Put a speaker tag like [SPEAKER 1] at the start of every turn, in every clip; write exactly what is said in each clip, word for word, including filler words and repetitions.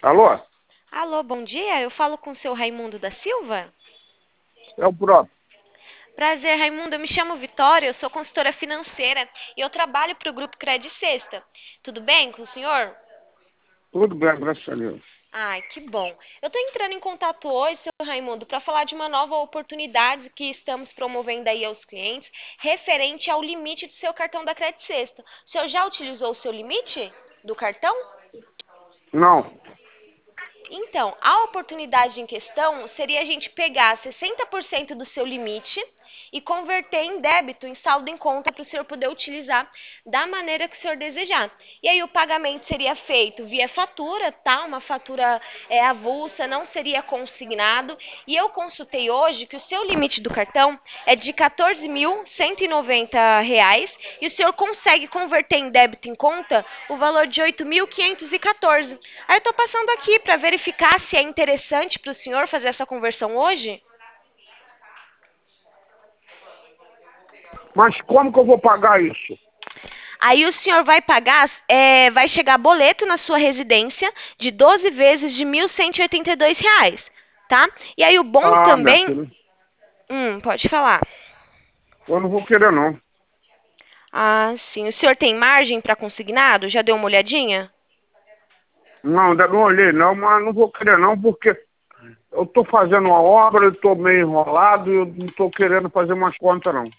[SPEAKER 1] Alô?
[SPEAKER 2] Alô, bom dia. Eu falo com o seu Raimundo da Silva?
[SPEAKER 1] É o próprio.
[SPEAKER 2] Prazer, Raimundo. Eu me chamo Vitória, eu sou consultora financeira e eu trabalho para o Grupo Credit Sexta. Tudo bem com o senhor?
[SPEAKER 1] Tudo bem, graças a Deus.
[SPEAKER 2] Ai, que bom. Eu estou entrando em contato hoje, seu Raimundo, para falar de uma nova oportunidade que estamos promovendo aí aos clientes, referente ao limite do seu cartão da Credit Sexta. O senhor já utilizou o seu limite do cartão?
[SPEAKER 1] Não.
[SPEAKER 2] Então, a oportunidade em questão seria a gente pegar sessenta por cento do seu limite e converter em débito, em saldo em conta, para o senhor poder utilizar da maneira que o senhor desejar. E aí o pagamento seria feito via fatura, tá? Uma fatura é, avulsa, não seria consignado. E eu consultei hoje que o seu limite do cartão é de quatorze mil cento e noventa reais e o senhor consegue converter em débito em conta o valor de oito mil quinhentos e quatorze. Aí eu estou passando aqui para verificar se é interessante para o senhor fazer essa conversão hoje.
[SPEAKER 1] Mas como que eu vou pagar isso?
[SPEAKER 2] Aí o senhor vai pagar, é, vai chegar boleto na sua residência de doze vezes de mil cento e oitenta e dois reais, tá? E aí o bom
[SPEAKER 1] Ah, minha
[SPEAKER 2] também...
[SPEAKER 1] filha,
[SPEAKER 2] Hum, pode falar.
[SPEAKER 1] eu não vou querer não.
[SPEAKER 2] Ah, sim. O senhor tem margem para consignado? Já deu uma olhadinha?
[SPEAKER 1] Não, ainda não olhei não, mas não vou querer não, porque eu estou fazendo uma obra, eu estou meio enrolado e eu não estou querendo fazer umas contas não.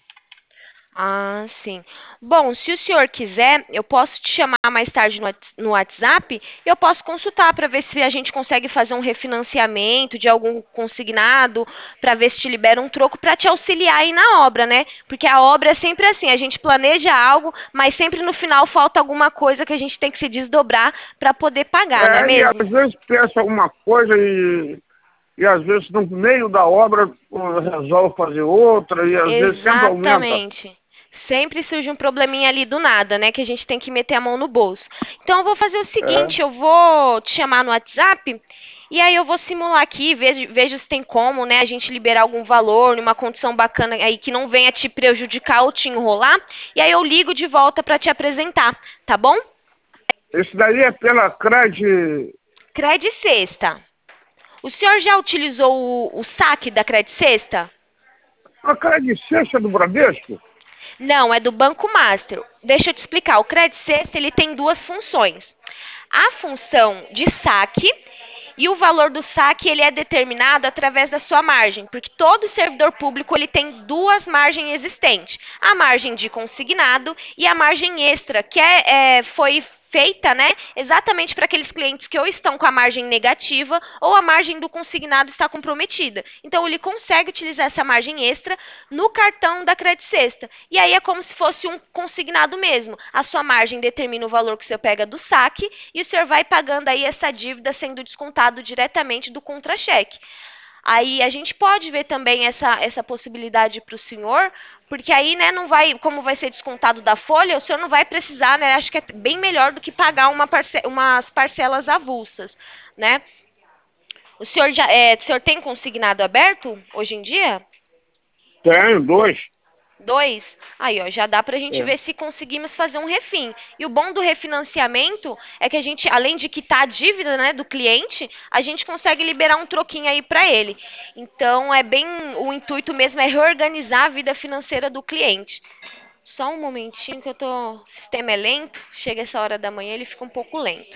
[SPEAKER 2] Ah, sim. Bom, se o senhor quiser, eu posso te chamar mais tarde no Whats- no WhatsApp e eu posso consultar para ver se a gente consegue fazer um refinanciamento de algum consignado, para ver se te libera um troco para te auxiliar aí na obra, né? Porque a obra é sempre assim, a gente planeja algo, mas sempre no final falta alguma coisa que a gente tem que se desdobrar para poder pagar, não é
[SPEAKER 1] É, e
[SPEAKER 2] mesmo?
[SPEAKER 1] às vezes pensa alguma coisa e, e às vezes no meio da obra uh, resolve fazer outra e às vezes sempre aumenta.
[SPEAKER 2] Exatamente. Sempre surge um probleminha ali do nada, né? Que a gente tem que meter a mão no bolso. Então eu vou fazer o
[SPEAKER 1] É.
[SPEAKER 2] seguinte, eu vou te chamar no WhatsApp e aí eu vou simular aqui, vejo, vejo se tem como, né, a gente liberar algum valor, numa condição bacana aí que não venha te prejudicar ou te enrolar. E aí eu ligo de volta para te apresentar, tá bom?
[SPEAKER 1] Esse daí é pela Cred.
[SPEAKER 2] Credit Sexta. O senhor já utilizou o, o saque da Credit Sexta?
[SPEAKER 1] A Cred Sexta do Bradesco?
[SPEAKER 2] Não, é do Banco Master. Deixa eu te explicar. O Credit Sexta, ele tem duas funções. A função de saque e o valor do saque ele é determinado através da sua margem, porque todo servidor público ele tem duas margens existentes, a margem de consignado e a margem extra, que é, é, foi feita, né, exatamente para aqueles clientes que ou estão com a margem negativa ou a margem do consignado está comprometida. Então ele consegue utilizar essa margem extra no cartão da Credit Sexta. E aí é como se fosse um consignado mesmo. A sua margem determina o valor que você pega do saque e o senhor vai pagando aí essa dívida sendo descontado diretamente do contra-cheque. Aí a gente pode ver também essa, essa possibilidade para o senhor, porque aí, né, não vai, como vai ser descontado da folha, o senhor não vai precisar, né? Acho que é bem melhor do que pagar uma parce umas parcelas avulsas, né? O senhor já, é, o senhor tem consignado aberto hoje em dia?
[SPEAKER 1] Tenho dois.
[SPEAKER 2] Dois? Aí, ó, já dá pra gente
[SPEAKER 1] É.
[SPEAKER 2] ver se conseguimos fazer um refim. E o bom do refinanciamento é que a gente, além de quitar a dívida, né, do cliente, a gente consegue liberar um troquinho aí pra ele. Então, é bem, o intuito mesmo é reorganizar a vida financeira do cliente. Só um momentinho que eu tô, o sistema é lento, chega essa hora da manhã, ele fica um pouco lento.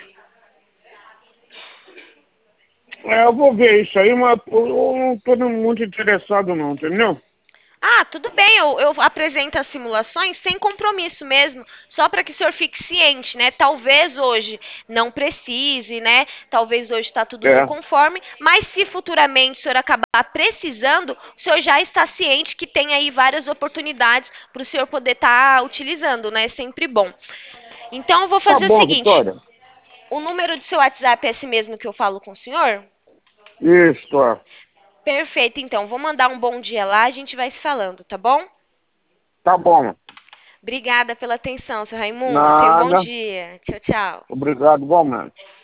[SPEAKER 1] É, eu vou ver isso aí, mas eu não estou muito interessado não, entendeu?
[SPEAKER 2] Ah, tudo bem, eu, eu apresento as simulações sem compromisso mesmo, só para que o senhor fique ciente, né? Talvez hoje não precise, né? Talvez hoje está tudo no
[SPEAKER 1] É.
[SPEAKER 2] conforme, mas se futuramente o senhor acabar precisando, o senhor já está ciente que tem aí várias oportunidades para o senhor poder estar utilizando, né? É sempre bom. Então, eu vou
[SPEAKER 1] Tá
[SPEAKER 2] fazer o
[SPEAKER 1] bom,
[SPEAKER 2] seguinte,
[SPEAKER 1] Vitória.
[SPEAKER 2] o número do seu WhatsApp é esse mesmo que eu falo com o senhor?
[SPEAKER 1] Isso, é.
[SPEAKER 2] Perfeito, então, vou mandar um bom dia lá, a gente vai se falando, tá bom?
[SPEAKER 1] Tá bom.
[SPEAKER 2] Obrigada pela atenção, seu Raimundo. Tenha um bom
[SPEAKER 1] Nada.
[SPEAKER 2] dia. Tchau, tchau.
[SPEAKER 1] Obrigado, igualmente.